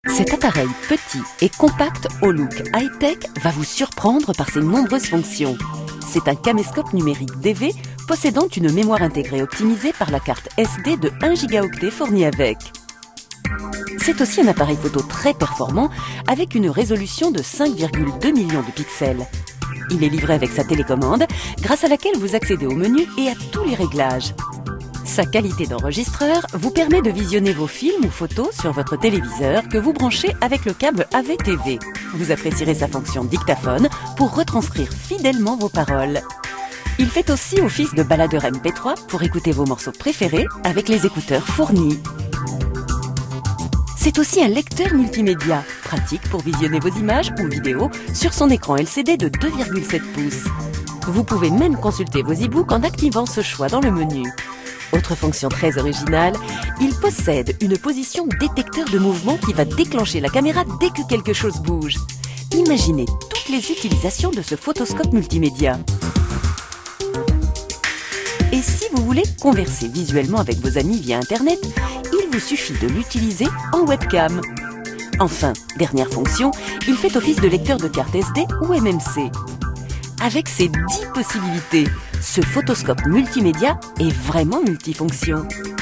Cet appareil petit et compact au look high-tech va vous surprendre par ses nombreuses fonctions. C'est un caméscope numérique DV possédant une mémoire intégrée optimisée par la carte SD de 1 Go fournie avec. C'est aussi un appareil photo très performant avec une résolution de 5,2 millions de pixels. Il est livré avec sa télécommande grâce à laquelle vous accédez au menu et à tous les réglages. Sa qualité d'enregistreur vous permet de visionner vos films ou photos sur votre téléviseur que vous branchez avec le câble AV-TV. Vous apprécierez sa fonction dictaphone pour retranscrire fidèlement vos paroles. Il fait aussi office de baladeur MP3 pour écouter vos morceaux préférés avec les écouteurs fournis. C'est aussi un lecteur multimédia, pratique pour visionner vos images ou vidéos sur son écran LCD de 2,7 pouces. Vous pouvez même consulter vos e-books en activant ce choix dans le menu. Autre fonction très originale, il possède une position détecteur de mouvement qui va déclencher la caméra dès que quelque chose bouge. Imaginez toutes les utilisations de ce photoscope multimédia. Et si vous voulez converser visuellement avec vos amis via Internet, il vous suffit de l'utiliser en webcam. Enfin, dernière fonction, il fait office de lecteur de carte SD ou MMC. Avec ses 10 possibilités, ce photoscope multimédia est vraiment multifonction.